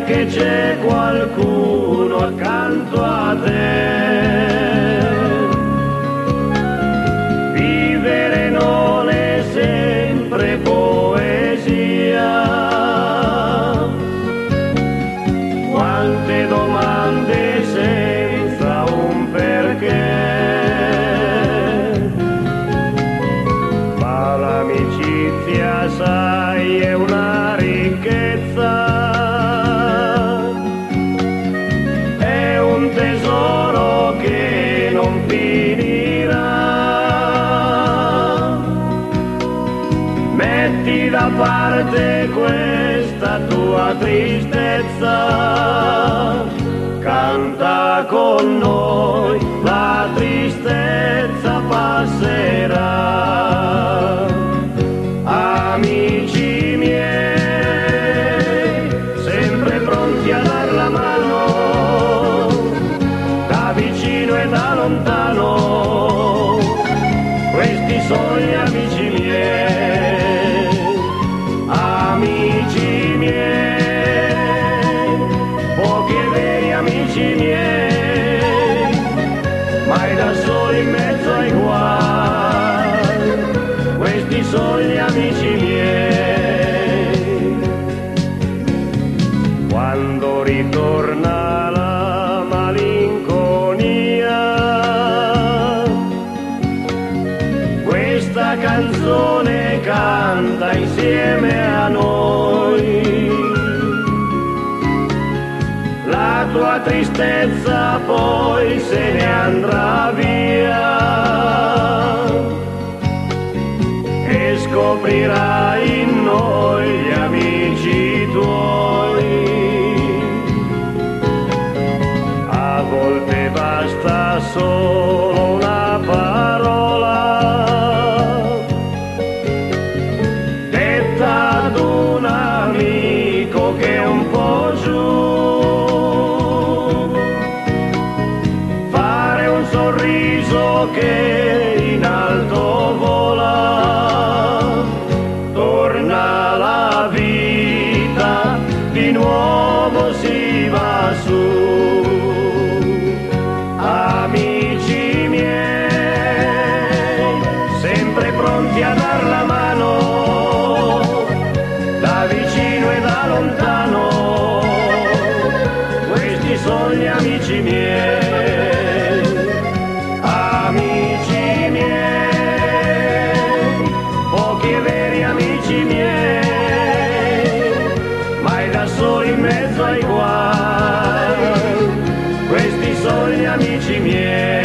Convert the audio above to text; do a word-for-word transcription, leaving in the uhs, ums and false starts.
che c'è qualcuno accanto a te. Vivere non è sempre poesia. Quante domande senza un perché. Ma l'amicizia, sai, è una ricchezza. Un tesoro che non finirà. Metti da parte questa tua tristezza, canta con noi, la tristezza passerà. Amici miei, sempre pronti a dar la mano, vicino e da lontano, questi sono gli amici miei, amici miei, pochi e veri amici miei, mai da soli in mezzo ai guai, questi sono gli amici miei. Quando ritorna la questa canzone canta insieme a noi, la tua tristezza poi se ne andrà via e scoprirai in noi gli amici tuoi. A volte basta solo una parola ad un amico che è un po' giù, fare un sorriso che in alto vola, torna la vita, di nuovo si va su. Amici miei, sempre pronti a dar la mano, da vicino e da lontano, questi sono gli amici miei, amici miei, pochi e veri amici miei, mai da soli in mezzo ai guai, questi sono gli amici miei.